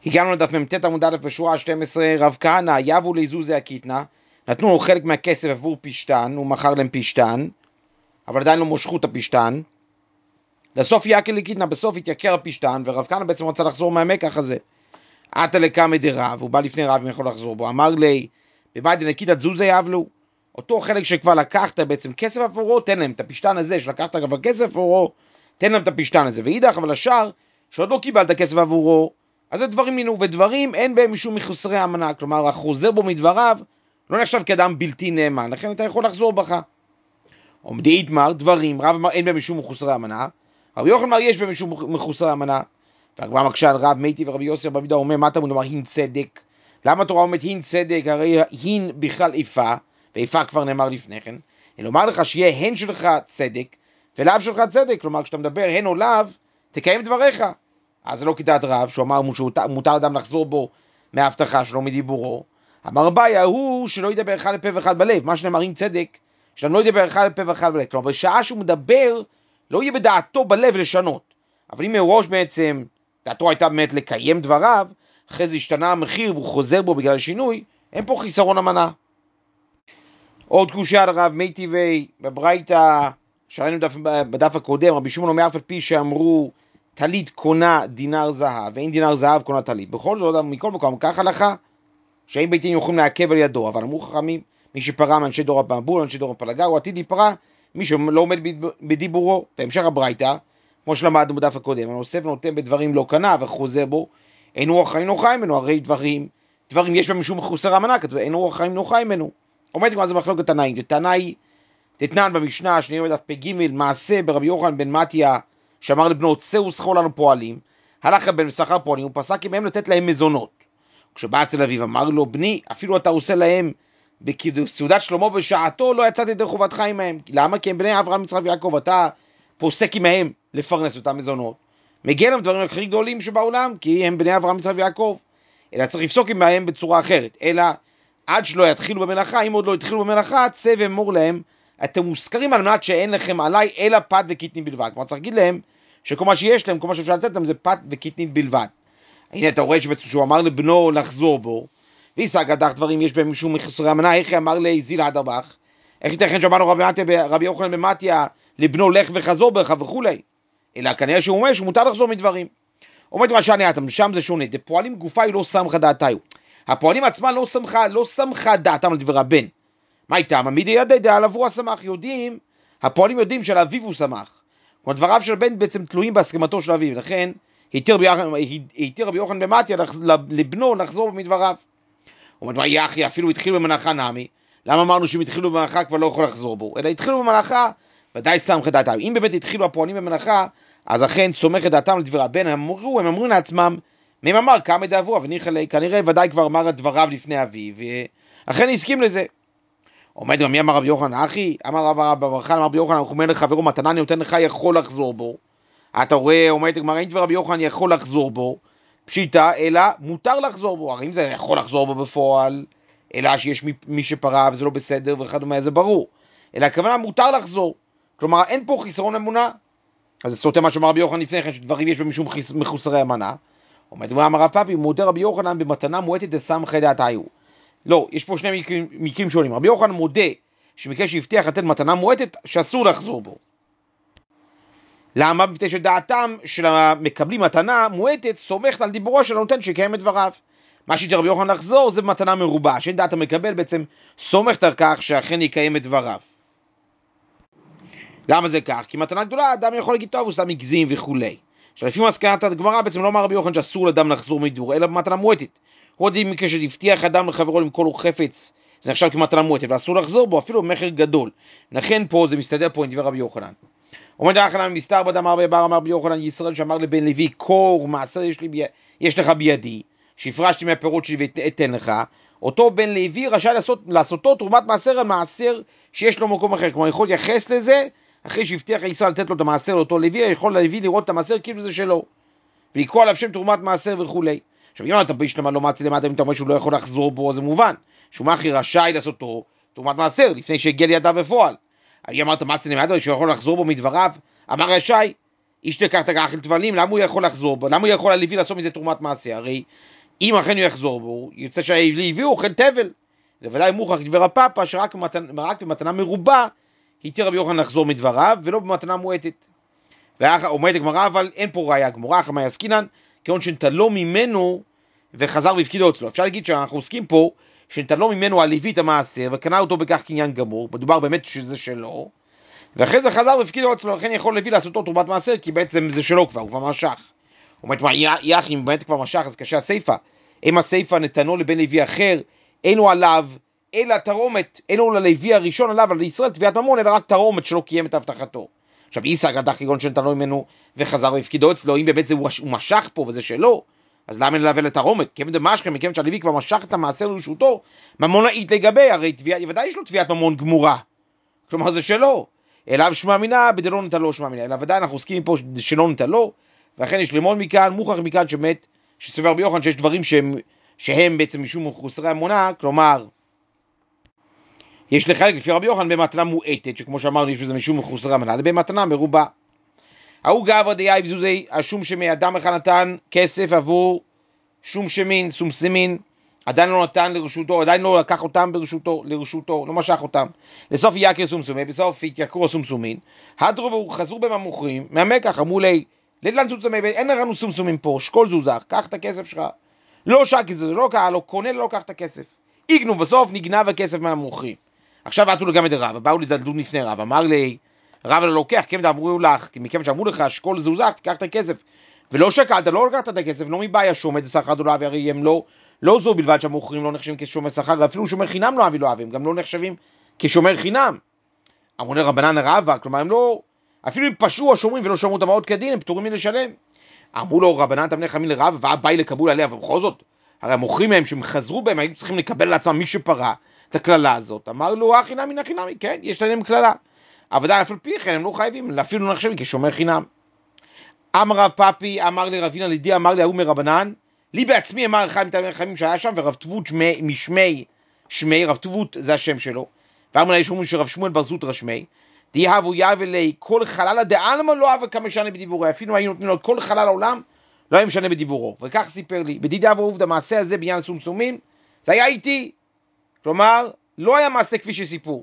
הגענו לדף מ"ט עמוד א' בשורה 12, רב כהנא יבו לזוזי הקיטנה, נתנו לו חלק מהכסף עבור פשטן, הוא מכר להם פשטן, אבל עדיין לא מושכו את הפשטן, לסוף יקל לקיטנה, בסוף התייקר הפשטן, ורב כהנא בעצם רצה לחזור מהמקח הזה. עתה לקמא דרב, הוא בא לפני רב אם יכול לחזור בו, אמר לי, בבית דנקיתא זוזי יבלו, אותו חלק שכבר לקחת בעצם כסף עבורו, תן להם את הפשטן הזה, שלקחת כבר כסף עבורו, תן להם את הפשטן הזה, ואידך אבל השאר, שעוד לא קיבלת כסף עבורו, אז זה דברים מינו, ודברים אין בהם משום מחוסרי אמנה, כלומר החוזר בו מדבריו, לא נחשב כאדם בלתי נאמן, לכן אתה יכול לחזור בך. עומדי יתמר, דברים, רב אמר אין בהם משום מחוסרי אמנה, רבי יוחנן אמר יש בהם משום מחוסרי אמנה, והגמרא מקשה על רב מייטי ורבי יוסי רבי יהודה אומר, מה אתה אומר הין צדק? למה התורה אומרת הין צדק? הרי הין בכלל איפה, ואיפה כבר נאמר לפני כן, אני אומר לך שיהיה הן שלך צדק, ולאו שלך צדק, כלומר כשאתה מדבר הן או לאו, תקיים דבריך. אז זה לא כדעת רב, שהוא אמר שמותר אדם לחזור בו מההבטחה שלו מדיבורו. אמר אביי, הוא שלא ידבר אחד לפה ואחד בלב, מה שנאמר עם צדק, שאדם לא ידבר אחד לפה ואחד בלב, כלומר בשעה שהוא מדבר, לא יהיה בדעתו בלב לשנות, אבל אם מראש בעצם, דעתו הייתה באמת לקיים דבריו, אחרי זה השתנה המחיר והוא חוזר בו בגלל השינוי, אין פה חיסרון אמנה. עוד קושיה על הרב מי טבעי, בברייתא, שראינו בדף הקודם, רבי שמעון אומר אף על פי שאמרו, טלית קונה דינר זהב, ואין דינר זהב קונה טלית. בכל זאת, מכל מקום, כך הלכה, שאין ביתים יכולים לעכב על ידו, אבל אמרו חכמים, מי שפרה מאנשי דור המבול, אנשי דור הפלגה, הוא עתיד להיפרע, מי שלא עומד בדיבורו. והמשך הברייתא, כמו שלמדנו בדף הקודם, הנוסף נותן בדברים לא קנה וחוזר בו, אין רוח חיים נוחה ממנו, הרי דברים יש בהם משום מחוסר אמנה, כתוב, אין רוח חיים נוחה ממנו. עומד כמו זה מחלוקת תנאים, תנאי תתנן במשנה, שנראה בדף פ"ג, מעשה ברבי יוחנן בן מתיה, שאמר לבנו, צאו שכרו לנו פועלים, הלך בן שכר פועלים, הוא פסק מהם לתת להם מזונות. כשבא אצל אביו, אמר לו, בני, אפילו אתה עושה להם בסעודת שלמה בשעתו, לא יצאתי ידי חובתך עמהם. למה? כי הם בני אברהם, יצחק ויעקב, אתה פוסק עמהם לפרנס אותם מזונות. מגיע להם דברים הכי גדולים שבעולם, כי הם בני אברהם, יצחק ויעקב. אלא צריך לפסוק עמהם בצורה אחרת. אלא עד שלא יתחילו במלאכה, אם עוד לא יתחילו במלאכה, צא ואמור להם, אתם מוזכרים על מנת שאין לכם עליי, אלא פת וקיטנית בלבד. כלומר, צריך להגיד להם שכל מה שיש להם, כל מה שאפשר לתת להם, זה פת וקיטנית בלבד. הנה אתה רואה שהוא אמר לבנו לחזור בו, וישג הדח דברים יש בהם משום מחוסרי אמנה, איך אמר זיל אדרבך, איך ייתכן שאמרנו רבי יוחנן בן מתיה, לבנו לך וחזור בך וכולי, אלא כנראה שהוא אומר שהוא מותר לחזור מדברים. עומד מה שאני אתם, שם זה שונה, דפועלים גופה היא לא סמכה דעתיו, הפועלים עצמם לא סמכה דעתם על דבר הבן. מה איתם? עמידי ידי דעל עבור הסמך, הפועלים יודעים של אביו הוא סמך, כלומר דבריו של בן בעצם תלויים בהסכמתו של אביו, לכן היתיר רבי יוחנן בן מתיה לבנו לחזור מדבריו. הוא אומר, מה אחי, אפילו התחילו במלאכה נמי, למה אמרנו שהם התחילו במלאכה כבר לא יכול לחזור בו, אלא התחילו במלאכה, ודאי סמך דעתם. אם באמת התחילו הפועלים במלאכה, אז אכן סומך את דעתם לדבר הבן, הם אמרו לעצמם, מי אמר כמה דעברו, אבל כנראה ודאי כבר אמר את דבריו לפני אביו, ואכן הסכים לזה. עומד גם מי אמר רבי יוחנן, אחי, אמר רבי יוחנן, הוא אומר לחברו, מתנה אני נותן לך, יכול לחזור בו. אתה רואה, עומד גמרא, אין דבר רבי יוחנן יכול לחזור בו, פשיטה, אלא מותר לחזור בו. הרי אם זה יכול לחזור בו בפועל, אלא שיש מי שפרה וזה לא בסדר וכדומה, זה ברור. אלא הכוונה מותר לחזור. כלומר, אין פה חיסרון אמונה. אז זה סוטה מה שאמר רבי יוחנן לפני כן, שדברים יש במשום מחוסרי אמונה. עומד אמר רב פאפי, מודה רבי יוחנן במתנה מועטת דסמכי דעתיו. לא, יש פה שני מקרים שונים. רבי יוחנן מודה שמקרה שהבטיח לתת מתנה מועטת, שאסור לחזור בו. למה? מפני שדעתם של המקבלים מתנה מועטת סומכת על דיבורו של הנותן שיקיים את דבריו. מה שיתר רבי יוחנן לחזור זה מתנה מרובה, שאין דעת המקבל בעצם סומכת על כך שאכן יקיים את דבריו. למה זה כך? כי מתנה גדולה, אדם יכול להגיד טוב, הוא סתם מגזים וכולי. עכשיו לפי מסקנת הגמרא בעצם לא אמר רבי יוחנן שאסור לאדם לחזור מדיבור, אלא במתנה מועטת. הוא עוד מקרה שהבטיח אדם לחברו למכור לו חפץ, זה נחשב כמתנה מועטת, ואסור לחזור בו אפילו במחיר גדול. לכן פה זה מסתדר פה עם דבר רבי יוחנן. עומד האחרונה מסתר בדמר בבר אמר רבי יוחנן ישראל שאמר לבן לוי קור מעשר יש לך בידי שהפרשתי מהפירות שלי ואתן לך, אותו בן לוי רשאי לעשותו תרומת מעשר על מעשר שיש לו מקום אחר, כלומר יכול להתייחס לזה אחרי שהבטיח ישראל לתת לו את המעשר לאותו לוי, יכול לוי לראות את המעשר כאילו זה שלו ולקרוא עליו שם תרומת מעשר וכולי. עכשיו אם אתה בישלמה לא מצי למטה, אם אתה אומר שהוא לא יכול לחזור בו, זה מובן שהוא מאחי רשאי לעשותו תרומת מעשר לפני שהגיע לידיו בפועל. אני אמרת מצי למטה שהוא יכול לחזור בו מדבריו, אמר רשאי, איש תקח תגח אל תבלים, למה הוא יכול לחזור בו? למה הוא יכול הלוי לעשות מזה תרומת מעשר? הרי אם אכן הוא יחזור בו, יוצא שהלוי אוכל תבל. לוודאי מוכח דבר הפאפה, שרק במתנה מרובה, התיר רבי יוחנן לחזור מדבריו, ולא במתנה מועטת. ואומרת הגמרא, אבל אין פה ראיה גמורה, אחר מה יסקינן, כיוון שנטלו ממנו וחזר והפקידו אצלו. אפשר להגיד שאנחנו עוסקים פה, שנטלו ממנו הלוי את המעשר, וקנה אותו בכך קניין גמור, מדובר באמת שזה שלו, ואחרי זה חזר והפקידו אצלו, לכן יכול לוי לעשות אותו תרומת מעשר, כי בעצם זה שלו כבר, הוא כבר משך. הוא אומר, יח, אם באמת כבר משך, אז קשה הסיפה. אם הסיפה נתנו לבן לוי אחר, אינו עליו, אלא תרומת, אינו ללוי הראשון עליו, על ישראל תביעת ממון, אלא רק תרומת שלא קיים את הבטחתו. עכשיו, איסא גדח כגון שנתנו ממנו וחזר והפקידו אצלו, אם באמת הוא משך פה וזה שלו, אז למה נלווה לתרומת? כיוון דמשכם, מכיוון שהלוי כבר משך את המעשר לרשותו, ממונאית לגבי, הרי ודאי יש לו תביעת ממון גמורה. כלומר, זה שלו. אליו שמע מינה, בדלא נטלו שמע מינה. אלא ודאי אנחנו עוסקים פה שלא נטלו, ואכן יש ללמוד מכאן, מוכח מכאן שבאמת, שסובר רבי יוחנן שיש דברים שהם בעצם משום חוסרי אמונה, כלומר, יש לחלק לפי רבי יוחנן במתנה מועטת, שכמו שאמרנו יש בזה משום חוסרי אמונה, במתנה מרובה. ההוא גברא דאי בזוזי, השום שמי, אדם אחד נתן כסף עבור שום שמין, סום סמין, עדיין לא נתן לרשותו, עדיין לא לקח אותם לרשותו, לא משך אותם. לסוף יקר סום סומין, בסוף התייקרו סום סומין, הדרו חזרו בהם המוכרים, מהמקח, אמרו לי, לדלן סום סומין, אין לנו סום סומין פה, שקול זוזח, קח את הכסף שלך. לא שקל זה, לא קח, לא קונה, לא קח את הכסף. איגנו, בסוף נגנב הכסף מהמוכרים. עכשיו עטו גם את הרב, באו לדלדון לפני רב, אמר לי, רב לא לוקח, כיוון אמרו לך, מכיוון שאמרו לך, שקול זוזח, תקח את הכסף. ולא שקלת, לא לקחת את הכסף, לא מבעיה שומד שכר דולר, והרי הם לא זו בלבד שהמוכרים לא נחשבים כשומר שכר, ואפילו שומר חינם לא אוהבים, לא אוהבים, גם לא נחשבים כשומר חינם. אמרו לרבנן רבא, כלומר הם לא, אפילו אם פשעו השומרים ולא שמרו את המעות כדין, הם פטורים מלשלם. אמרו לו רבנן תמנה חמין לרבא, והבאי לקבול עליה, ובכל זאת, הרי המוכרים מהם שהם חזרו בהם, היו צריכים לקבל לעצמם מי שפרה את הכללה הזאת. אמר לו, חינם מן החינם, כן, יש להם כללה. אבל אף על פי כן הם לא חייבים, אפילו לא נחשבים כשומר חינם. אמר רב פאפי, אמר לי רבינה לידי, אמר לי ההוא מרבנן, לי בעצמי אמר אחד מתלמידי חכמים שהיה שם, ורב טבות שמי, רב טבות זה השם שלו, ואמר לי שאומרים שרב שמואל בר זוטרא שמי, דהבו יהווה לי כל חלל דעלמא לא אהבה כמשנה בדיבורו, אפילו היינו נותנים לו כל חלל העולם, לא היה משנה בדיבורו, וכך סיפר לי, בדידאבו עובד המעשה הזה בעניין סומסומים, זה היה איתי, כלומר, לא היה מעשה כפי שסיפור,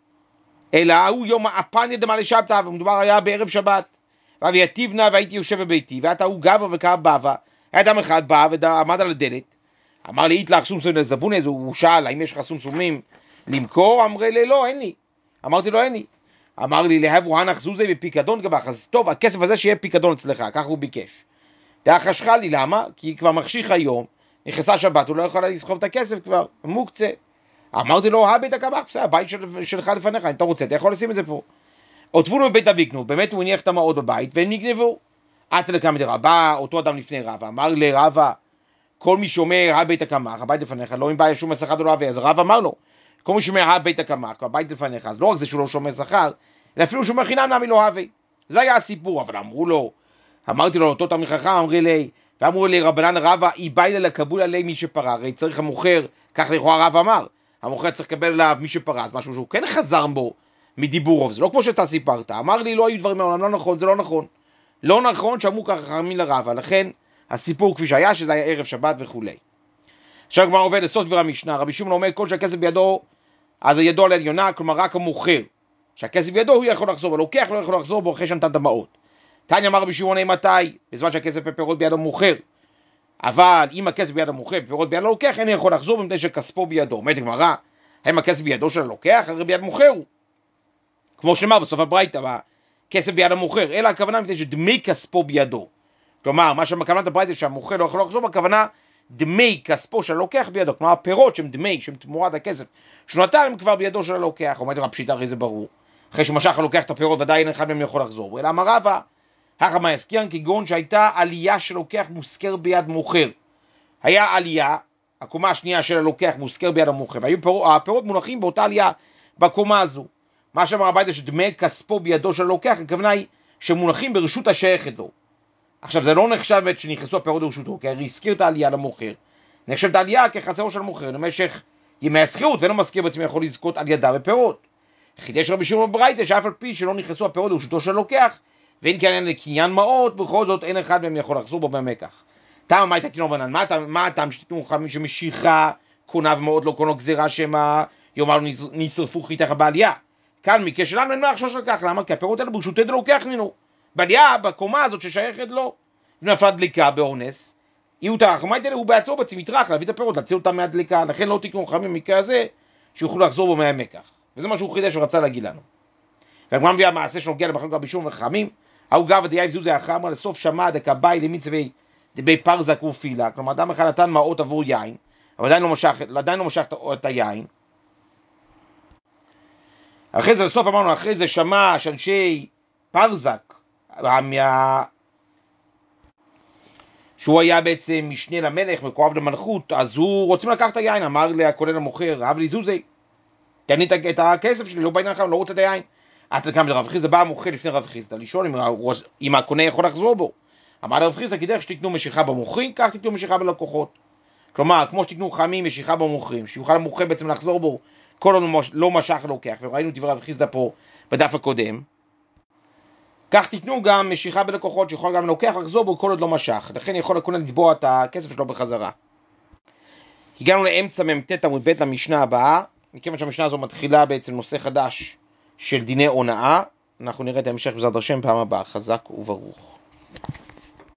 אלא הוא יום הפניה דמלא שבתא, ומדובר היה בערב שבת, ויתיב נא והייתי יושב בביתי, ואתה הוא גבר וקרא בבא, היה אדם אחד בא ועמד על הדלת, אמר לי, איתלך סומסומים לזבוני, הוא שאל, האם יש לך סומסומים למכור? אמר לי, לא, אין לי. אמרתי לו, אין לי. אמר לי, להבו הנח זוזי בפיקדון גבח, אז טוב, הכסף הזה שיהיה פיקדון אצלך, כך הוא ביקש. תחשכה לי, למה? כי כבר מחשיך היום, נכנסה שבת, הוא לא יכול לסחוב את הכסף כבר, מוקצה. אמרתי לו, הבית הקבח, בסדר, הבית שלך לפניך, אם אתה רוצה, אתה יכול לשים את זה פה. עוטבונו בבית אביקנו, באמת הוא הניח את המעות בבית, והם נגנבו. עד לקם דרבא, אותו אדם לפני רבא, אמר לרבא, כל מי שאומר הבית הקמח, הבית לפניך, לא אם בעיה שום שכר לא אהבה, אז רבא אמר לו, כל מי שאומר הבית הקמח, הבית לפניך, אז לא רק זה שהוא לא שומר שכר, אלא אפילו שומר חינם נמי לא אהבה. זה היה הסיפור, אבל אמרו לו, אמרתי לו, אותו תלמיד חכם, אמרי לי, ואמרו לי רבנן רבא, איבאי לקבול עלי מי שפרה, הרי צריך המוכר, כך לכאורה רבא אמר, המוכר צריך לקבל עליו מי שפרה, אז משהו שהוא כן חזר בו מדיבורוב, זה לא כמו שאתה סיפרת, אמר לי, לא היו דברים מעולם, לא נכון, זה לא נכון. לא נכון שאמרו ככה חכמים לרבא, לכן הסיפור כפי שהיה, שזה היה ערב שבת וכו'. עכשיו כבר עובד לסוף דבר המשנה, רבי שמעון אומר, כל שהכסף בידו, אז ידו על העליונה, כלומר רק המוכר, שהכסף בידו הוא יכול לחזור, אבל לוקח לא יכול לחזור בו אחרי שנתן את המעות. תניא אמר רבי שמעון, מתי? בזמן שהכסף בפירות ביד המוכר. אבל אם הכסף ביד המוכר, פירות ביד הלוקח, אין יכול לחזור במתי שכספו בידו. אומרת הגמרא, האם הכסף בידו של הלוקח? הרי ביד מוכר הוא. כמו שנאמר בסוף הברייתא, כסף ביד המוכר, אלא הכוונה מפני שדמי כספו בידו. כלומר, מה שמכוונת הברייתא שהמוכר לא יכול לחזור, בכוונה דמי כספו של הלוקח בידו, כלומר הפירות שהם דמי, שהם תמורת הכסף, שהוא נתן הם כבר בידו של הלוקח. אומרת רב פשיטא, הרי זה ברור. אחרי שמשך הלוקח את הפירות, ודאי אין אחד מהם יכול לחזור. אלא אמר רבא, הכא מה יזכירן כגון שהייתה עלייה של לוקח מושכר ביד מוכר. היה עלייה, הקומה השנייה של הלוקח מושכר ביד המוכר, והפירות מונחים באותה עלייה בקומה הזו. מה שאמר הברייתא שדמי כספו בידו של הלוקח, הכוונה היא שמונחים ברשות השייכת לו. עכשיו זה לא נחשב שנכנסו הפירות לרשותו, כי הרי הזכיר את העלייה למוכר. נחשב את העלייה כחצרו של המוכר, למשך ימי השכירות, ואינו מזכיר בעצמי יכול לזכות על ידה בפירות. חידש רבי שמעון בברייתא שאף על פי שלא נכנסו הפירות לרשותו של הלוקח, ואין כאן לקניין מעות, בכל זאת אין אחד מהם יכול לחזור בו במקח. תמה מה הייתה קינו בנן? מה הטעם שתיתנו חכמים שמשיכה קונה ומאוד לא קונו גזירה שמה יאמר נשרפו חיתך בעלייה? כאן מקרה שלנו אין מה לחשוש על כך, למה? כי הפירות האלה ברשותי דלוקח ממנו. בעלייה, בקומה הזאת ששייכת לו, אם נפלה דליקה באונס, יהיו את החכמית האלה, הוא בעצמו בצי מטרח להביא את הפירות, להציל אותם מהדליקה, לכן לא תקנו חכמים במקרה הזה, שיוכלו לחזור בו מהמקח. וזה מה שהוא חידש ורצה להגיד לנו. והגמרא מביאה מעשה שנוגע למחלוקת רבי שמעון וחכמים, ההוא גב ודייב זוזי אחר, אמר לסוף שמע דקבאי למצווי דבי פרזק ופילה, כלומר אדם אחד נתן מעות עבור יין, אבל עדיין לא משך את היין. אחרי זה לסוף אמרנו, אחרי זה שמע שאנשי פרזק, שהוא היה בעצם משנה למלך, מקורב למלכות, אז הוא רוצים לקחת את היין, אמר לקונה למוכר, אהב לי זוזי, תן לי את הכסף שלי, לא בעניין אחר, לא רוצה את היין. עד לכאן לרב חיסדא, בא המוכר לפני רב חיסדא, לשאול אם הקונה יכול לחזור בו. אמר לרב חיסדא, כדרך שתקנו משיכה במוכרים, כך תקנו משיכה בלקוחות. כלומר, כמו שתקנו חמים משיכה במוכרים, שיוכל המוכר בעצם לחזור בו, כל עוד לא משך לוקח, וראינו את דברי רב חיסדא פה בדף הקודם. כך תיתנו גם משיכה בלקוחות, שיכול גם לוקח לחזור בו כל עוד לא משך, לכן יכול הקונה לתבוע את הכסף שלו בחזרה. הגענו לאמצע מ"ט עמוד ב' למשנה הבאה, מכיוון שהמשנה הזו מתחילה בעצם נושא חדש של דיני הונאה, אנחנו נראה את ההמשך בעזרת השם פעם הבאה, חזק וברוך.